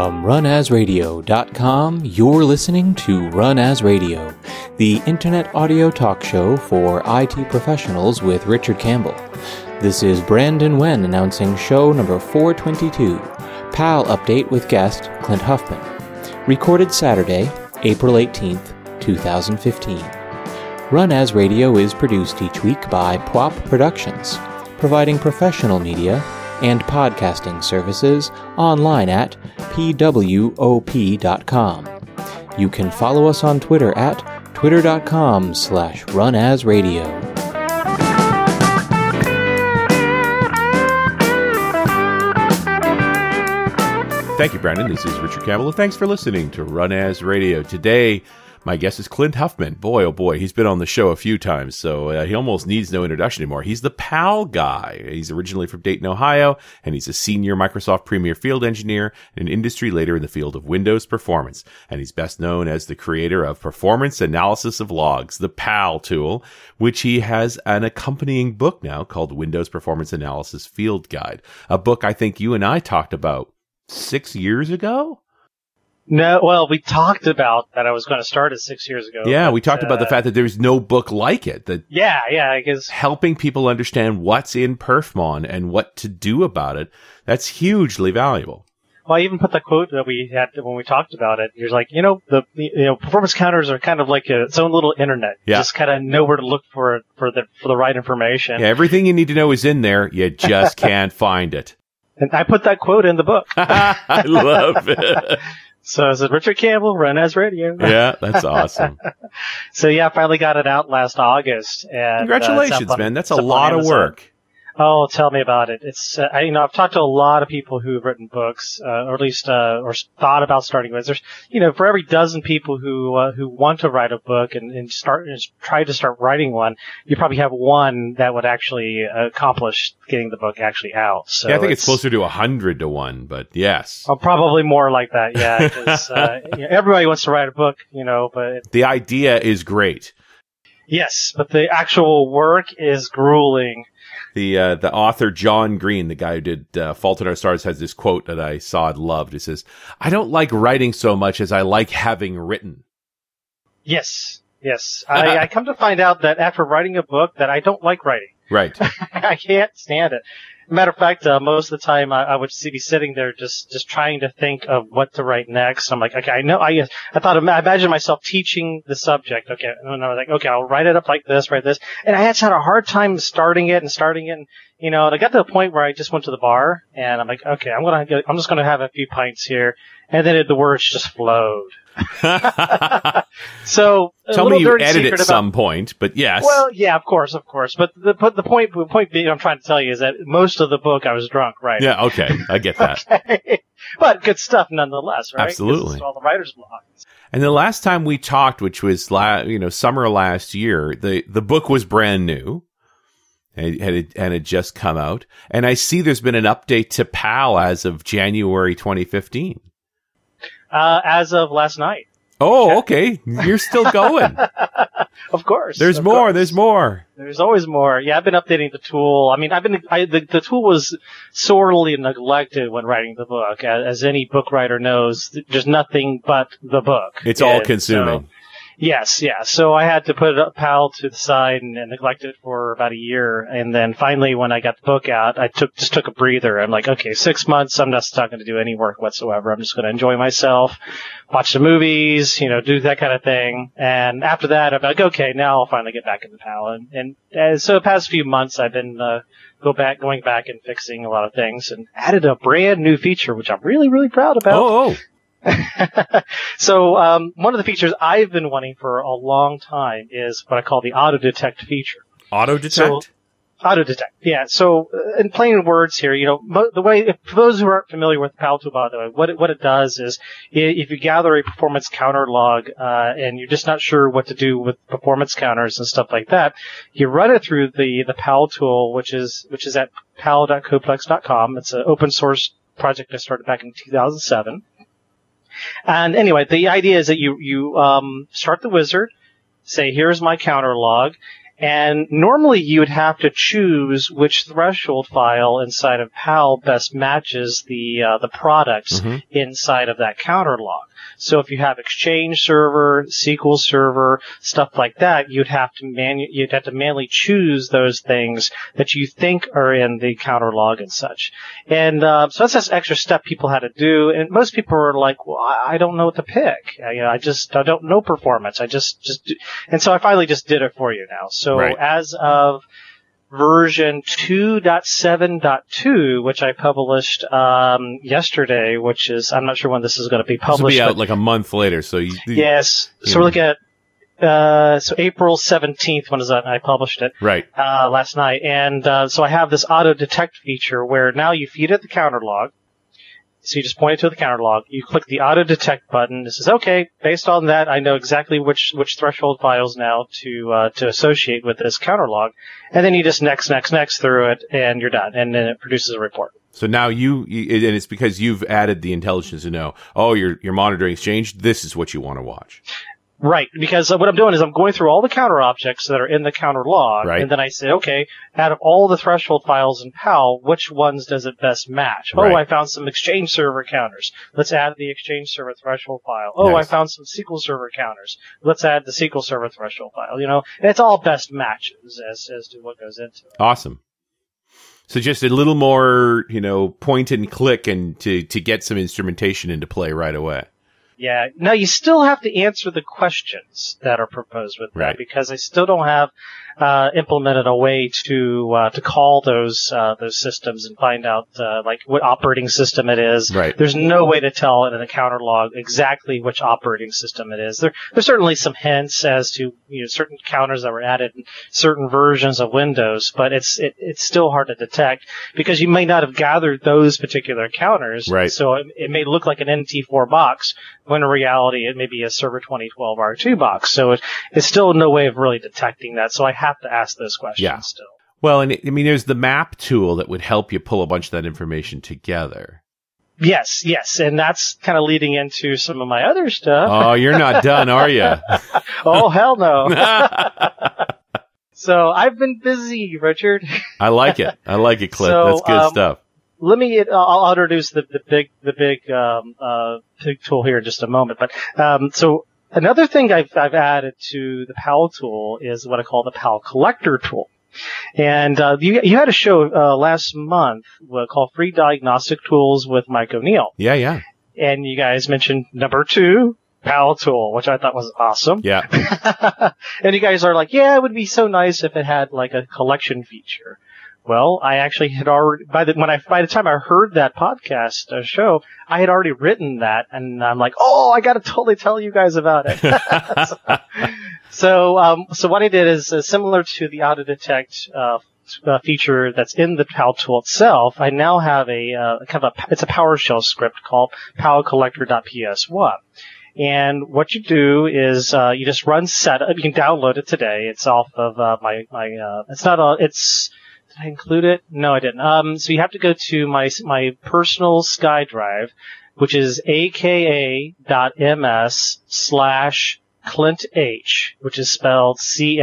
From runasradio.com, you're listening to Run As Radio, the internet audio talk show for IT professionals with Richard Campbell. This is Brandon Wen announcing show number 422, PAL Update with guest Clint Huffman. Recorded Saturday, April 18th, 2015. Run As Radio is produced each week by PWOP Productions, providing professional media and podcasting services online at pwop.com. You can follow us on Twitter at twitter.com/runasradio. Thank you, Brandon. This is Richard Campbell, and thanks for listening to Run As Radio. Today, my guest is Clint Huffman. Boy, oh boy, he's been on the show a few times, so he almost needs no introduction anymore. He's the PAL guy. He's originally from Dayton, Ohio, and he's a senior Microsoft Premier Field Engineer and an industry leader in the field of Windows performance. And he's best known as the creator of Performance Analysis of Logs, the PAL tool, which he has an accompanying book now called Windows Performance Analysis Field Guide, a book I think you and I talked about 6 years ago? No, well, we talked about that I was going to start it 6 years ago. Yeah, we talked about the fact that there's no book like it. That I guess helping people understand what's in Perfmon and what to do about it, that's hugely valuable. Well, I even put the quote that we had when we talked about it. You're like, performance counters are kind of like its own little internet. You just kind of know where to look for the right information. Yeah, everything you need to know is in there. You just can't find it. And I put that quote in the book. I love it. So I said, Richard Campbell, Run As Radio. Yeah, that's awesome. So I finally got it out last August. And congratulations, man. That's a lot of work. Oh, tell me about it. It's, I've talked to a lot of people who've written books, or at least, or thought about starting with. There's, for every dozen people who want to write a book and try to start writing one, you probably have one that would actually accomplish getting the book actually out. So yeah, I think it's closer to 100 to 1, but yes. Oh, probably more like that, yeah. Cause, everybody wants to write a book, but. The idea is great. Yes, but the actual work is grueling. The author, John Green, the guy who did Fault in Our Stars, has this quote that I saw and loved. It says, "I don't like writing so much as I like having written." Yes. I come to find out that after writing a book that I don't like writing. Right. I can't stand it. Matter of fact, most of the time I would be sitting there just trying to think of what to write next. I'm like, okay, I know. I imagined myself teaching the subject. Okay, and I was like, okay, I'll write it up like this, write this, and I had a hard time starting it, and and I got to the point where I just went to the bar, and I'm like, okay, I'm just gonna have a few pints here, and then the words just flowed. So tell me you edited at some point, but yes. Well, yeah, of course. But the point being, I'm trying to tell you is that most of the book I was drunk, right? Yeah, okay, I get that. Okay. But good stuff nonetheless, right? Absolutely. All the writers' blogs. And the last time we talked, which was summer last year, the book was brand new. And it had just come out. And I see there's been an update to PAL as of January 2015. As of last night. Oh, okay. You're still going. Of course. There's more. There's always more. Yeah, I've been updating the tool. I mean, the tool was sorely neglected when writing the book. As any book writer knows, there's nothing but the book. It's all consuming. So, yes, yeah. So I had to put PAL to the side and neglect it for about a year. And then finally, when I got the book out, I just took a breather. I'm like, okay, 6 months, I'm not going to do any work whatsoever. I'm just going to enjoy myself, watch the movies, do that kind of thing. And after that, I'm like, okay, now I'll finally get back into PAL. And so the past few months, I've been going back and fixing a lot of things and added a brand new feature, which I'm really, really proud about. Oh. So, one of the features I've been wanting for a long time is what I call the auto detect feature. Auto detect? So, auto detect. Yeah. So, in plain words here, the way, for those who aren't familiar with PAL tool, by the way, what it does is, if you gather a performance counter log, and you're just not sure what to do with performance counters and stuff like that, you run it through the PAL tool, which is at pal.coplex.com. It's an open source project I started back in 2007. And anyway, the idea is that you start the wizard, say, here's my counter log, And normally you would have to choose which threshold file inside of PAL best matches the products inside of that counter log. So if you have Exchange Server, SQL Server, stuff like that, you'd have to manually choose those things that you think are in the counter log and such. And so that's this extra step people had to do. And most people are like, well, I don't know what to pick. I don't know performance. I just do. And so I finally just did it for you now. So as of version 2.7.2, which I published yesterday, which is, I'm not sure when this is going to be published. This will be out like a month later. So yes. So we're looking at so April 17th, when is that? I published it last night. And so I have this auto detect feature where now you feed it the counter log. So you just point it to the counter log. You click the auto detect button. It says, okay, based on that, I know exactly which threshold files now to associate with this counter log. And then you just next through it, and you're done. And then it produces a report. So now and it's because you've added the intelligence to know, you're monitoring Exchange. This is what you want to watch. Right, because what I'm doing is I'm going through all the counter objects that are in the counter log, and then I say, okay, out of all the threshold files in PAL, which ones does it best match? Oh, I found some Exchange Server counters. Let's add the Exchange Server threshold file. Oh, nice. I found some SQL Server counters. Let's add the SQL Server threshold file. And it's all best matches as to what goes into it. Awesome. So just a little more, point and click and to get some instrumentation into play right away. Yeah. Now you still have to answer the questions that are proposed with that because I still don't have implemented a way to call those systems and find out like what operating system it is. Right. There's no way to tell in the counter log exactly which operating system it is. There's certainly some hints as to certain counters that were added in certain versions of Windows, but it's still hard to detect because you may not have gathered those particular counters. Right. So it may look like an NT4 box when in reality it may be a Server 2012 R2 box. So it's still no way of really detecting that. So I have to ask those questions still. Well, and there's the map tool that would help you pull a bunch of that information together. Yes, and that's kind of leading into some of my other stuff. Oh, you're not done, are you? Oh, hell no. So I've been busy, Richard. I like it, Clint. So, that's good stuff. I'll introduce the big tool here in just a moment. But so another thing I've added to the PAL tool is what I call the PAL Collector tool. And you had a show last month called Free Diagnostic Tools with Mike O'Neill. Yeah. And you guys mentioned number 2, PAL tool, which I thought was awesome. Yeah. And you guys are like, yeah, it would be so nice if it had like a collection feature. Well, I actually had already by the time I heard that podcast show, I had already written that, and I'm like, oh, I got to totally tell you guys about it. So what I did is similar to the auto detect feature that's in the PAL tool itself. I now have it's a PowerShell script called palcollector.ps1. And what you do is you just run setup. You can download it today. It's off of did I include it? No, I didn't. So you have to go to my personal SkyDrive, which is aka.ms/ClintH, which is spelled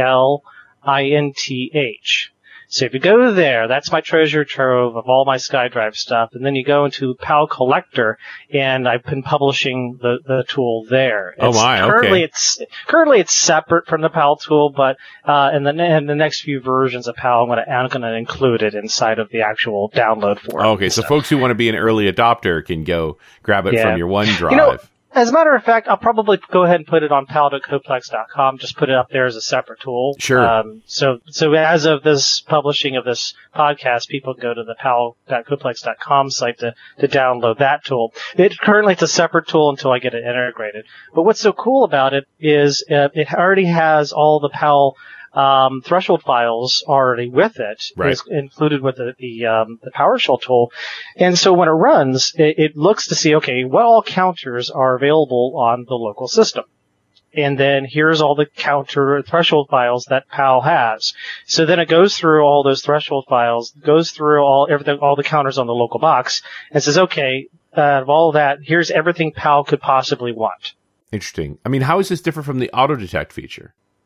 CLINTH. So if you go there, that's my treasure trove of all my SkyDrive stuff, and then you go into PAL Collector, and I've been publishing the tool there. Currently it's separate from the PAL tool, but in the next few versions of PAL, I'm going to include it inside of the actual download form. Okay, so folks who want to be an early adopter can go grab it from your OneDrive. As a matter of fact, I'll probably go ahead and put it on pal.coplex.com. Just put it up there as a separate tool. Sure. So as of this publishing of this podcast, people go to the pal.coplex.com site to download that tool. Currently it's a separate tool until I get it integrated. But what's so cool about it is it already has all the PAL threshold files already with it. Right. It's included with the PowerShell tool. And so when it runs, it looks to see, okay, what all counters are available on the local system. And then here's all the counter threshold files that PAL has. So then it goes through all those threshold files, goes through all the counters on the local box, and says, okay, out of all that, here's everything PAL could possibly want. Interesting. I mean, how is this different from the auto detect feature?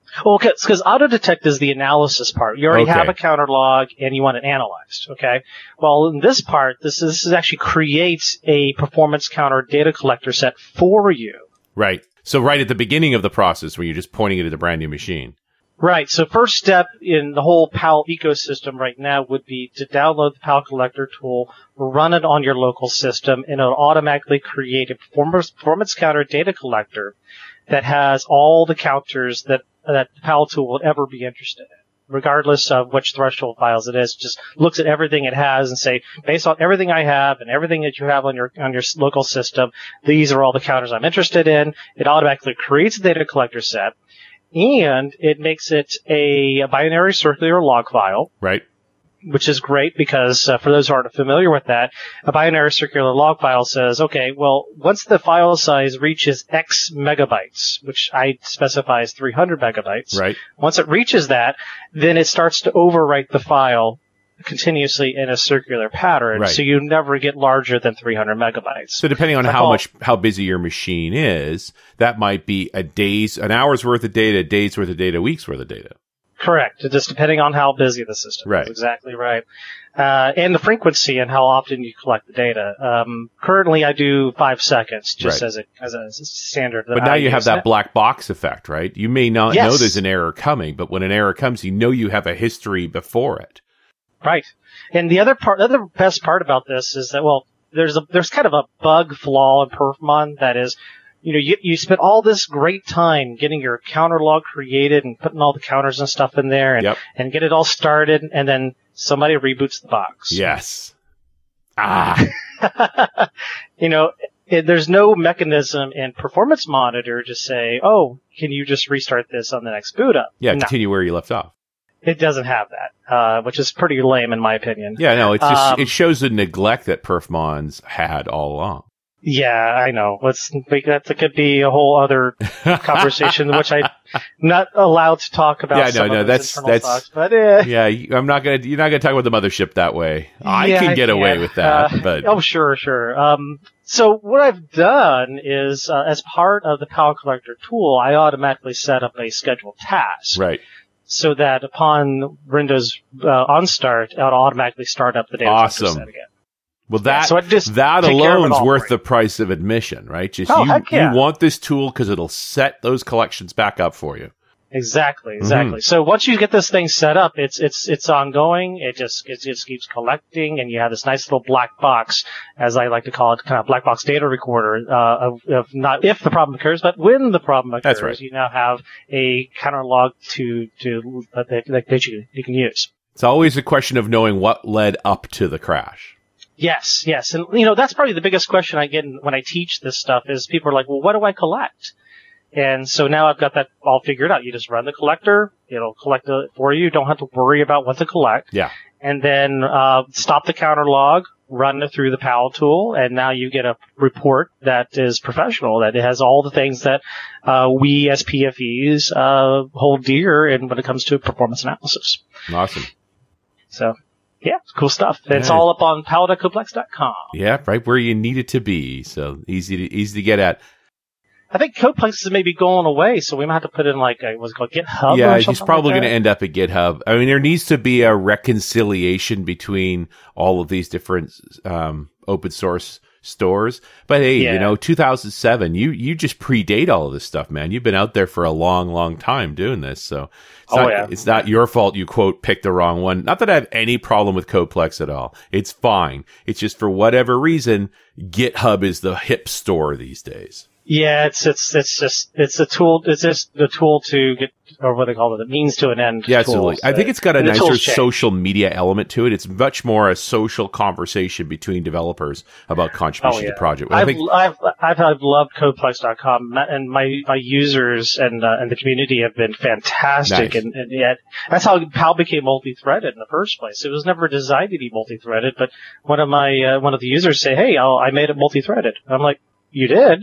Well, because auto-detect is the analysis part. You already Okay. have a counter log and you want it analyzed, okay? Well, in this part, this is actually creates a performance counter data collector set for you. Right. So right at the beginning of the process where you're just pointing it at a brand new machine. Right. So first step in the whole PAL ecosystem right now would be to download the PAL Collector tool, run it on your local system, and it'll automatically create a performance counter data collector that has all the counters that the PAL tool would ever be interested in, regardless of which threshold files it is. Just looks at everything it has and say, based on everything I have and everything that you have on your local system, these are all the counters I'm interested in. It automatically creates a data collector set. And it makes it a binary circular log file, Right. which is great because for those who aren't familiar with that, a binary circular log file says, okay, well, once the file size reaches X megabytes, which I specify as 300 megabytes, Right. once it reaches that, then it starts to overwrite the file continuously in a circular pattern, Right. so you never get larger than 300 megabytes. So depending on how busy your machine is, that might be an hour's worth of data, a day's worth of data, a week's worth of data. Correct. Just depending on how busy the system Right. is. Exactly right. And the frequency and how often you collect the data. Currently I do 5 seconds just Right. as a standard. But now you have that black box effect, right? You may not Yes. know there's an error coming, but when an error comes, you know you have a history before it. Right. And the other best part about this is that, well, there's kind of a bug flaw in Perfmon that is, you spent all this great time getting your counter log created and putting all the counters and stuff in there and, Yep. and get it all started, and then somebody reboots the box. Yes. There's no mechanism in Performance Monitor to say, oh, can you just restart this on the next boot up? Yeah, No, continue where you left off. it doesn't have that, which is pretty lame in my opinion. Yeah, no, it's just, it shows the neglect that Perfmon's had all along. Yeah, I know. That could be a whole other conversation, which I'm not allowed to talk about. Yeah, some no, of that's thoughts, but yeah. You're not gonna talk about the mothership that way. I can get away with that, but oh, sure. So what I've done is, as part of the PAL Collector tool, I automatically set up a scheduled task, right. so that upon Windows OnStart, it'll automatically start up the data collector Awesome. set again. Well, that so it just that take care of it alone's all worth for you. the price of admission, right? Just heck yeah. you want this tool because it'll set those collections back up for you. Exactly. Mm-hmm. So once you get this thing set up, it's ongoing. It just keeps collecting, and you have this nice little black box, as I like to call it, kind of black box data recorder, of not if the problem occurs, but when the problem occurs. That's right. You now have a counter log that you can use. It's always a question of knowing what led up to the crash. Yes. And, that's probably the biggest question I get when I teach this stuff is people are like, well, what do I collect? And so now I've got that all figured out. You just run the collector. It'll collect it for you. You don't have to worry about what to collect. Yeah. And then, stop the counter log, run it through the PAL tool, and now you get a report that is professional, that it has all the things that, we as PFEs, hold dear when it comes to performance analysis. Awesome. So, yeah, it's cool stuff. It's Yeah. all up on pal.coplex.com. Yeah, right where you need it to be. So easy to get at. I think Coplex is maybe going away, so we might have to put in what's it called GitHub. Yeah, or he's something probably like going to end up at GitHub. I mean, there needs to be a reconciliation between all of these different open source stores. But hey, 2007, you just predate all of this stuff, man. You've been out there for a long, long time doing this. So it's not your fault you, quote, picked the wrong one. Not that I have any problem with Coplex at all. It's fine. It's just for whatever reason, GitHub is the hip store these days. Yeah, it's a tool. It's just the tool to get, or what they call it, the means to an end. Yeah, absolutely. I think it's got a the nicer tools change. social media element to it. It's much more a social conversation between developers about contribution to the project. I've loved Coplex.com, and my users and the community have been fantastic. Nice. And yet that's how PAL became multi-threaded in the first place. It was never designed to be multi-threaded, but one of the users say, "Hey, I made it multi-threaded." I'm like, "You did?"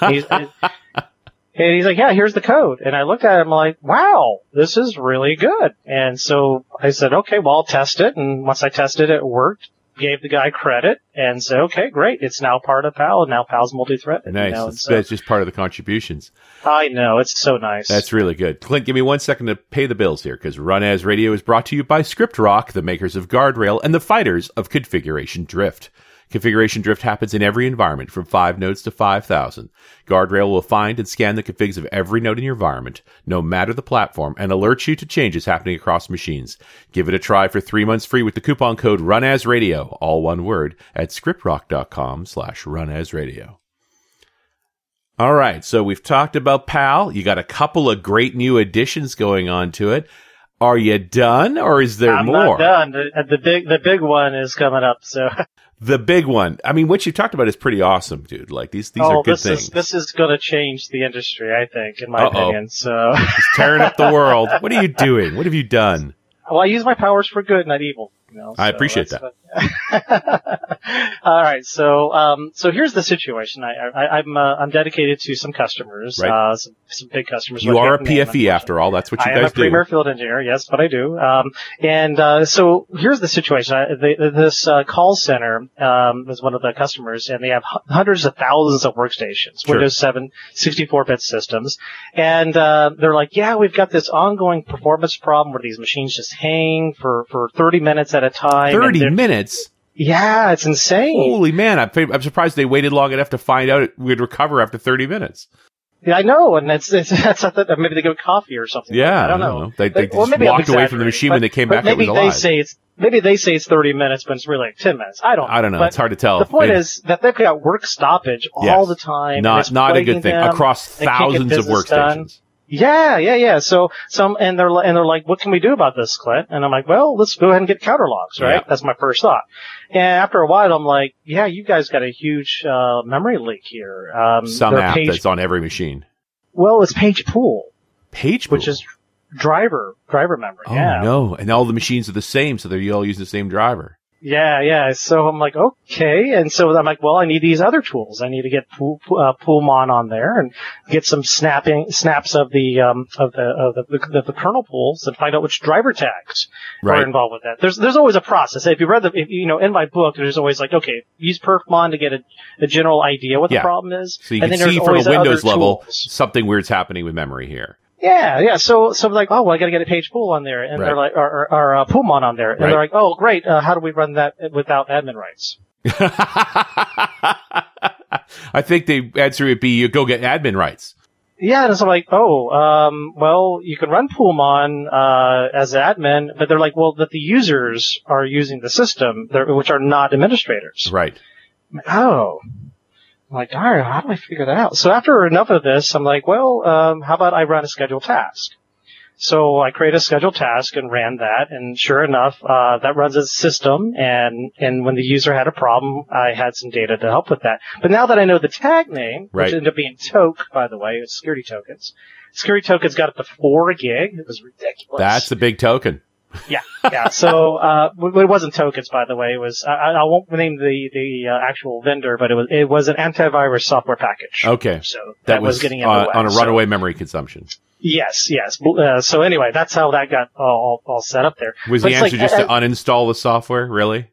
And he's like, "Yeah, here's the code." And I looked at it, I'm like, "Wow, this is really good." And so I said, "Okay, well, I'll test it." And once I tested it, it worked. gave the guy credit and said, okay, great. It's now part of PAL, and now PAL's multi-threaded. Nice. That's just part of the contributions. I know. It's so nice. That's really good. Clint, give me 1 second to pay the bills here, because Run As Radio is brought to you by ScriptRock, the makers of Guardrail and the fighters of Configuration Drift. Configuration drift happens in every environment from 5 nodes to 5,000. Guardrail will find and scan the configs of every node in your environment, no matter the platform, and alert you to changes happening across machines. Give it a try for 3 months free with the coupon code RUNASRADIO, all one word, at scriptrock.com/runasradio. All right, so we've talked about PAL. You got a couple of great new additions going on to it. Are you done, or is there more? I'm not done. The big one is coming up, so... The big one. I mean, what you talked about is pretty awesome, dude. Like, these are good things. This is going to change the industry, I think, in my opinion. So it's tearing up the world. What are you doing? What have you done? Well, I use my powers for good, not evil. I appreciate that. All right, so here's the situation. I'm dedicated to some customers, right. some big customers. You are a PFE after all. That's what you guys do. I am a premier field engineer. Yes, but I do. So here's the situation. This call center is one of the customers, and they have hundreds of thousands of workstations, sure. Windows 7 64-bit systems, and they're like, yeah, we've got this ongoing performance problem where these machines just hang for 30 minutes at a time. 30 minutes? Yeah, it's insane. Holy man, I'm surprised they waited long enough to find out we'd recover after 30 minutes. Yeah, I know, and that's maybe they give coffee or something. Yeah, I don't know. They just walked away from the machine when they came back. Maybe it was alive. Maybe they say it's 30 minutes, but it's really like 10 minutes. I don't know. But it's hard to tell. The point is that they've got work stoppage all the time. Not a good thing across thousands of workstations. Yeah. So and they're like, what can we do about this, Clint? And I'm like, well, let's go ahead and get counter logs, right? Yeah. That's my first thought. And after a while, I'm like, yeah, you guys got a huge memory leak here. Some app that's on every machine. Well, it's page pool. Page pool? Which is driver memory. Oh, yeah. no. And all the machines are the same, so they're all using the same driver. Yeah. So I'm like, okay. And so I'm like, well, I need these other tools. I need to get Poolmon on there and get some snaps of the kernel pools and find out which driver tags are involved with that. There's always a process. If you read in my book, there's always like, okay, use perfmon to get a general idea what the problem is. So you can see from a Windows level something weird's happening with memory here. Yeah. So I'm like, oh, well, I got to get a page pool on there, and they're like, or Poolmon on there, and they're like, oh, great. How do we run that without admin rights? I think the answer would be you go get admin rights. Yeah, and so I'm like, well, you can run Poolmon as admin, but they're like, well, that the users are using the system, which are not administrators. Right. Oh. I'm like, all right, how do I figure that out? So after enough of this, I'm like, well, how about I run a scheduled task? So I created a scheduled task and ran that, and sure enough, that runs as a system, and when the user had a problem, I had some data to help with that. But now that I know the tag name, which ended up being toke, by the way, it's security tokens. Security tokens got up to 4 gig. It was ridiculous. That's a big token. Yeah. So, it wasn't tokens, by the way. It was, I won't name the actual vendor, but it was an antivirus software package. Okay. So that was getting in the way. On a runaway memory consume. Yes. So anyway, that's how that got all set up there. Was the answer just to uninstall the software? Really?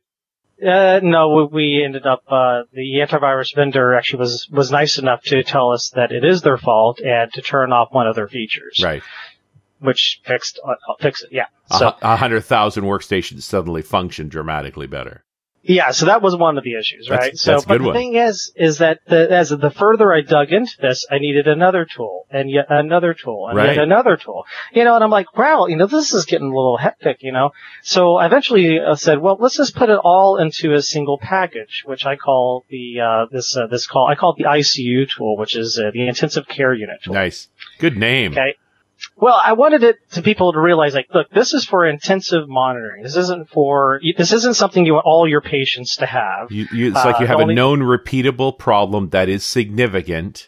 No, we ended up, the antivirus vendor actually was nice enough to tell us that it is their fault and to turn off one of their features. Right. Which fix it, yeah. So 100,000 workstations suddenly function dramatically better. Yeah, so that was one of the issues, right? That's a good one. But the thing is that as the further I dug into this, I needed another tool, and yet another tool, and yet another tool. And I'm like, wow, this is getting a little hectic, So I eventually said, well, let's just put it all into a single package, which I call I call it the ICU tool, which is the intensive care unit tool. Nice. Good name. Okay. Well, I wanted people to realize, like, look, this is for intensive monitoring. This isn't something you want all your patients to have. It's like you have a known repeatable problem that is significant,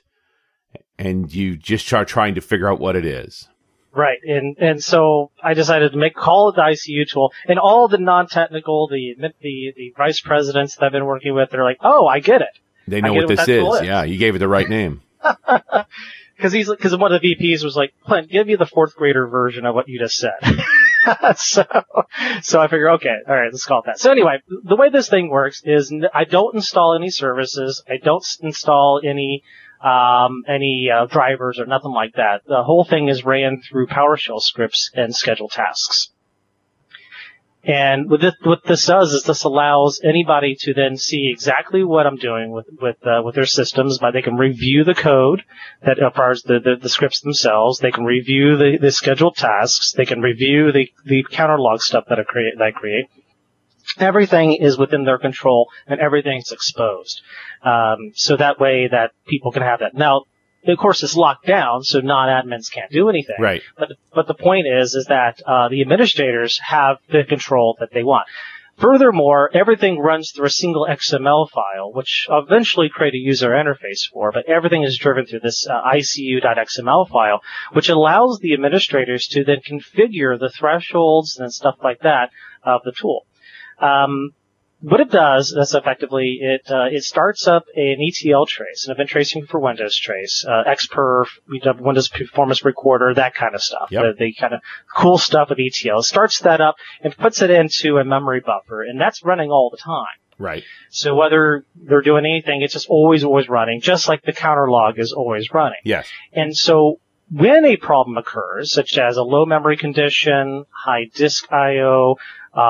and you just are trying to figure out what it is. Right. And so I decided to call it the ICU tool, and all the non-technical, the vice presidents that I've been working with, they're like, oh, I get it. They know what this is. Yeah, you gave it the right name. Because one of the VPs was like, Clint, give me the 4th grader version of what you just said. So I figure, okay, all right, let's call it that. So anyway, the way this thing works is I don't install any services. I don't install any drivers or nothing like that. The whole thing is ran through PowerShell scripts and scheduled tasks. And what this does is this allows anybody to then see exactly what I'm doing with their systems. But they can review the code that as far as the scripts themselves. They can review the scheduled tasks. They can review the counter log stuff that I create. Everything is within their control and everything's exposed. So that way that people can have that. Now, of course, it's locked down, so non-admins can't do anything. Right. But the point is that the administrators have the control that they want. Furthermore, everything runs through a single XML file, which I'll eventually create a user interface for, but everything is driven through this ICU.xml file, which allows the administrators to then configure the thresholds and stuff like that of the tool. What it does, that's effectively, it starts up an ETL trace, an event tracing for Windows trace, Xperf, Windows Performance Recorder, that kind of stuff. Yep. The kind of cool stuff with ETL. It starts that up and puts it into a memory buffer, and that's running all the time. Right. So whether they're doing anything, it's just always running, just like the counter log is always running. Yes. And so when a problem occurs, such as a low memory condition, high disk I/O,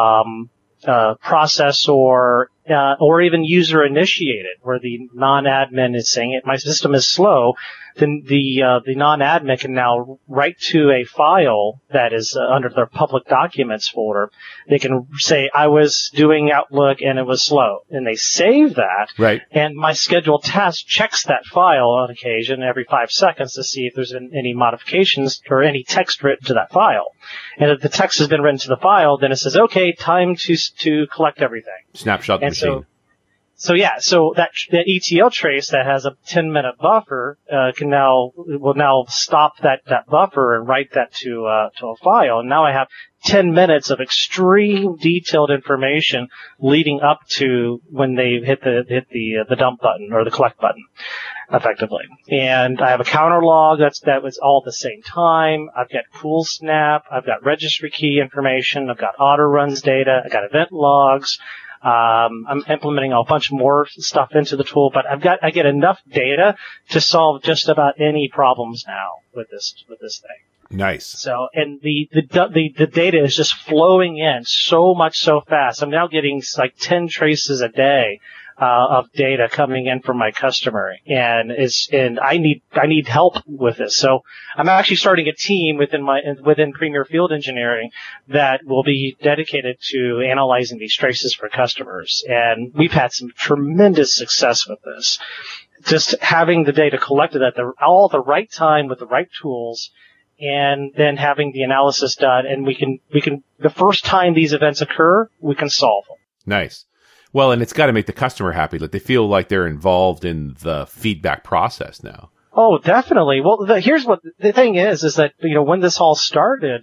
processor, or even user initiated, where the non-admin is saying my system is slow, then the non-admin can now write to a file that is under their public documents folder. They can say, I was doing Outlook and it was slow. And they save that. Right. And my scheduled task checks that file on occasion every 5 seconds to see if there's any modifications or any text written to that file. And if the text has been written to the file, then it says, okay, time to collect everything. Snapshot the machine. So that ETL trace that has a 10-minute buffer will now stop that buffer and write that to a file. And now I have 10 minutes of extreme detailed information leading up to when they hit the dump button or the collect button, effectively. And I have a counter log that was all at the same time. I've got pool snap. I've got registry key information. I've got auto runs data. I've got event logs. I'm implementing a bunch more stuff into the tool, but I get enough data to solve just about any problems now with this thing. Nice. So, and the data is just flowing in so fast. I'm now getting like 10 traces a day of data coming in from my customer, and I need help with this. So I'm actually starting a team within Premier Field Engineering that will be dedicated to analyzing these traces for customers, and we've had some tremendous success with this. Just having the data collected at all the right time with the right tools, and then having the analysis done, and we can the first time these events occur, we can solve them. Nice. Well, and it's got to make the customer happy. Like they feel like they're involved in the feedback process now. Oh, definitely. Well, here's what the thing is that, when this all started,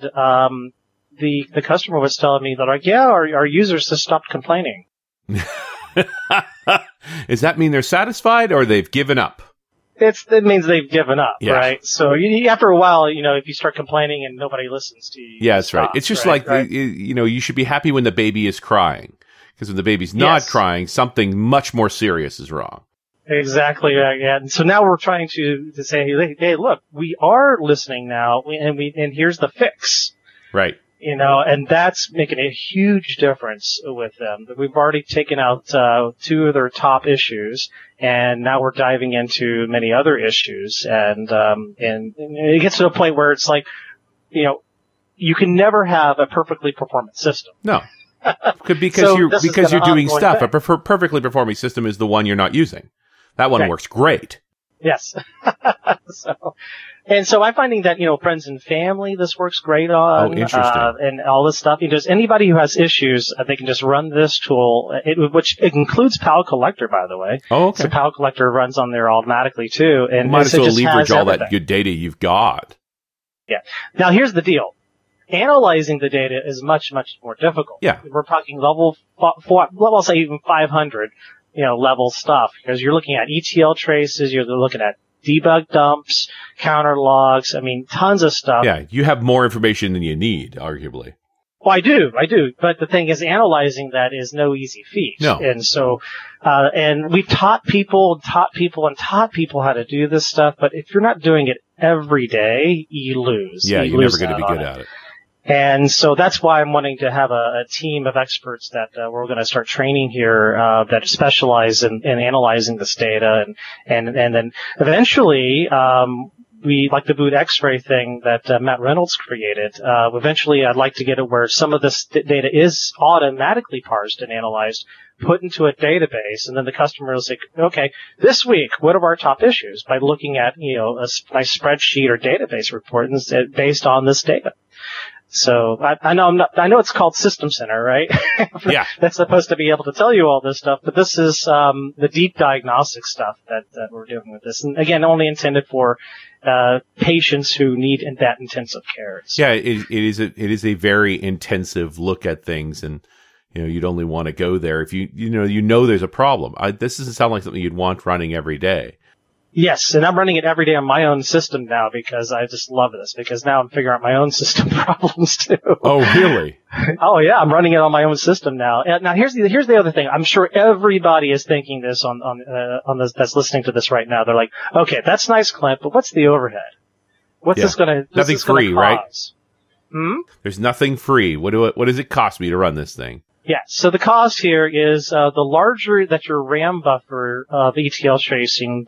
the customer was telling me that, like, yeah, our users just stopped complaining. Does that mean they're satisfied or they've given up? It means they've given up, yeah. Right? So after a while, if you start complaining and nobody listens to you. Yeah, that's right. It's just right? You should be happy when the baby is crying. Because when the baby's not crying, something much more serious is wrong. Exactly right. Yeah. And so now we're trying to say, hey, look, we are listening now, and here's the fix. Right. And that's making a huge difference with them. We've already taken out 2 of their top issues, and now we're diving into many other issues. And it gets to a point where it's like, you can never have a perfectly performant system. No. Because you're doing stuff. A perfectly performing system is the one you're not using. That one works great. Yes. So I'm finding that, friends and family, this works great on. Oh, interesting. And all this stuff. Just anybody who has issues, they can just run this tool, which includes PAL Collector, by the way. Oh, okay. So PAL Collector runs on there automatically too. And might as well leverage all everything. that good data you've got. Yeah. Now here's the deal. Analyzing the data is much, much more difficult. Yeah. We're talking level 4, I'll say even 500, level stuff, because you're looking at ETL traces, you're looking at debug dumps, counter logs, tons of stuff. Yeah, you have more information than you need, arguably. Well, I do. But the thing is, analyzing that is no easy feat. No. And so, and we've taught people how to do this stuff, but if you're not doing it every day, you lose. Yeah, you're never going to be good at it. And so that's why I'm wanting to have a team of experts that we're going to start training here that specialize in analyzing this data, and then eventually we like the boot X-ray thing that Matt Reynolds created. Eventually, I'd like to get it where some of this data is automatically parsed and analyzed, put into a database, and then the customer will say, okay, this week, what are our top issues? By looking at, a nice spreadsheet or database report based on this data. So I know it's called System Center, right? Yeah. That's supposed to be able to tell you all this stuff, but this is the deep diagnostic stuff that we're doing with this. And again, only intended for patients who need that intensive care. So. Yeah, it is a very intensive look at things, and you'd only want to go there if you know there's a problem. This doesn't sound like something you'd want running every day. Yes, and I'm running it every day on my own system now because I just love this, because now I'm figuring out my own system problems too. Oh, really? Oh, yeah, I'm running it on my own system now. Now, here's the other thing. I'm sure everybody is thinking this on this, that's listening to this right now. They're like, okay, that's nice, Clint, but what's the overhead? What's this going to Nothing free, right? There's nothing free. What does it cost me to run this thing? Yeah, so the cost here is the larger that your RAM buffer of ETL tracing,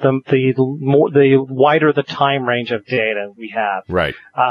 the wider the time range of data we have. Right.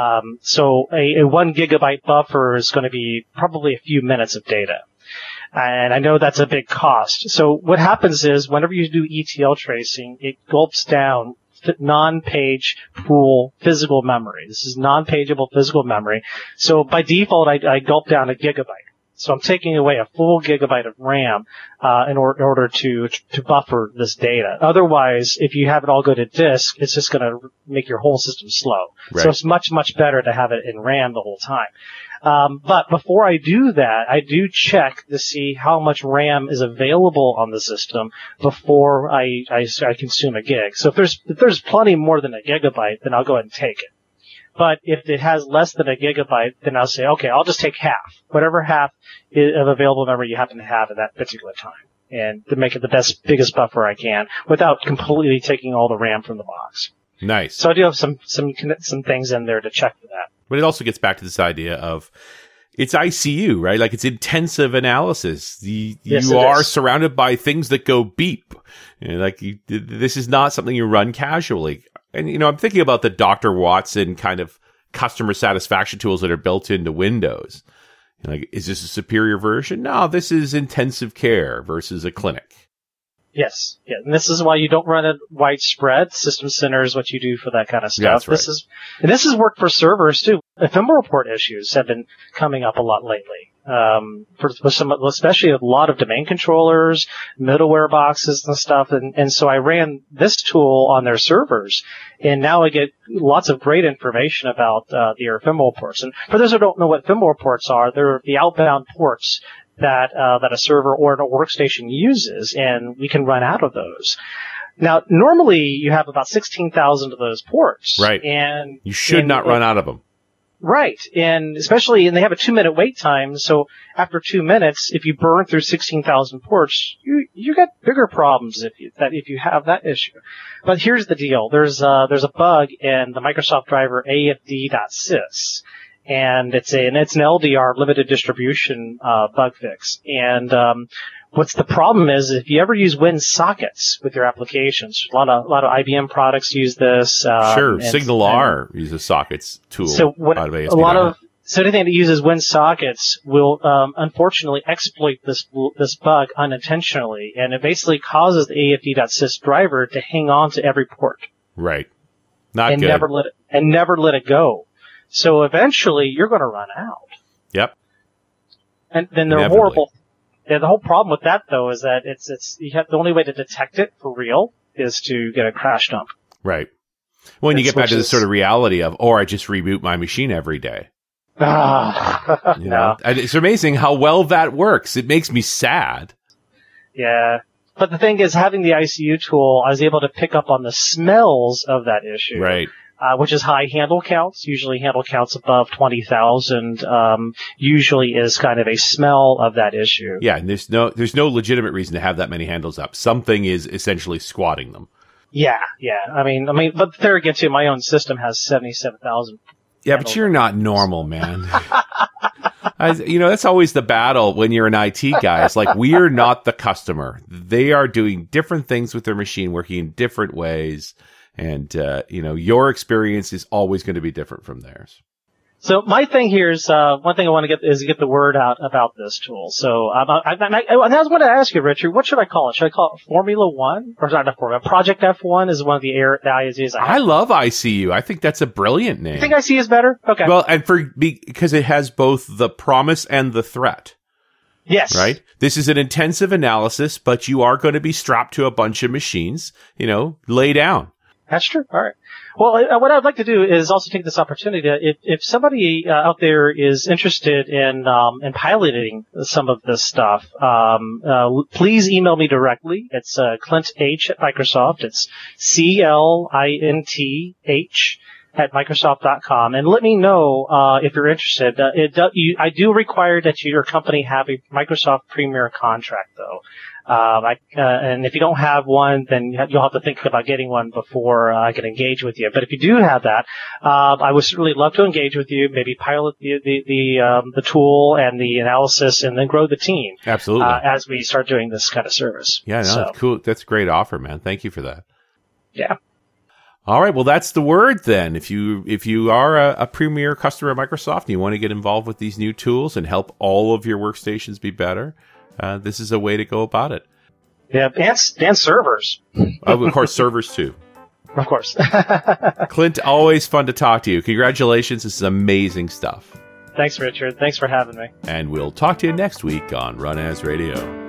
So a 1 gigabyte buffer is going to be probably a few minutes of data. And I know that's a big cost. So what happens is whenever you do ETL tracing, it gulps down non-page pool physical memory. This is non-pageable physical memory. So by default, I gulp down a gigabyte. So I'm taking away a full gigabyte of RAM in order to buffer this data. Otherwise, if you have it all go to disk, it's just going to make your whole system slow. Right. So it's much, much better to have it in RAM the whole time. But before I do that, I do check to see how much RAM is available on the system before I consume a gig. So if there's plenty more than a gigabyte, then I'll go ahead and take it. But if it has less than a gigabyte, then I'll say, okay, I'll just take half, whatever half of available memory you happen to have at that particular time, and to make it the biggest buffer I can without completely taking all the RAM from the box. Nice. So I do have some things in there to check for that. But it also gets back to this idea of it's ICU, right? Like it's intensive analysis. Yes, you are surrounded by things that go beep. This is not something you run casually. And, I'm thinking about the Dr. Watson kind of customer satisfaction tools that are built into Windows. Is this a superior version? No, this is intensive care versus a clinic. Yes. Yeah. And this is why you don't run it widespread. System Center is what you do for that kind of stuff. Yeah, that's right. This has worked for servers too. Ephemeral port issues have been coming up a lot lately. Especially a lot of domain controllers, middleware boxes and stuff. And so I ran this tool on their servers, and now I get lots of great information about the ephemeral ports. And for those who don't know what ephemeral ports are, they're the outbound ports that a server or a workstation uses, and we can run out of those. Now, normally you have about 16,000 of those ports. Right. And you should not run out of them. Right. And they have a 2-minute wait time. So after 2 minutes, if you burn through 16,000 ports, you get bigger problems if you have that issue. But here's the deal. There's a bug in the Microsoft driver AFD.sys. And it's an LDR, limited distribution, bug fix. And, what's the problem is if you ever use WinSockets with your applications, a lot of IBM products use this. Sure. SignalR uses sockets tool. So out of ASP.NET. So anything that uses WinSockets will, unfortunately exploit this bug unintentionally. And it basically causes the AFD.sys driver to hang on to every port. Right. Not and good. Never let it go. So eventually you're going to run out. Yep. And then they're horrible. Yeah, the whole problem with that though is that the only way to detect it for real is to get a crash dump. Right. Well, and you get back to the sort of reality of, or I just reboot my machine every day. No. And it's amazing how well that works. It makes me sad. Yeah. But the thing is, having the ICU tool, I was able to pick up on the smells of that issue. Right. which is high handle counts. Usually handle counts above 20,000 usually is kind of a smell of that issue. Yeah, and there's no legitimate reason to have that many handles up. Something is essentially squatting them. Yeah. I mean, but there again, too, my own system has 77,000. Yeah, but you're not normal, man. That's always the battle when you're an IT guy. It's like, we're not the customer. They are doing different things with their machine, working in different ways. And, your experience is always going to be different from theirs. So my thing here is, one thing I want to get the word out about this tool. So, I was going to ask you, Richard, what should I call it? Should I call it Formula One? Or not Formula, Project F1 is one of the ISVs I have. I love ICU. I think that's a brilliant name. You think ICU is better? Okay. Well, and because it has both the promise and the threat. Yes. Right? This is an intensive analysis, but you are going to be strapped to a bunch of machines, lay down. That's true. All right. Well, what I'd like to do is also take this opportunity if somebody out there is interested in piloting some of this stuff, please email me directly. It's Clint H at Microsoft. It's CLINTH at Microsoft.com, and let me know if you're interested. I do require that your company have a Microsoft Premier contract, though. And if you don't have one, then you'll have to think about getting one before I can engage with you. But if you do have that, I would really love to engage with you, maybe pilot the tool and the analysis, and then grow the team. Absolutely. As we start doing this kind of service. Yeah, that's cool. That's a great offer, man. Thank you for that. Yeah. All right. Well, that's the word then. If you are a premier customer of Microsoft and you want to get involved with these new tools and help all of your workstations be better, this is a way to go about it. Yeah, and servers. Of course, servers too. Of course. Clint, always fun to talk to you. Congratulations. This is amazing stuff. Thanks, Richard. Thanks for having me. And we'll talk to you next week on Run As Radio.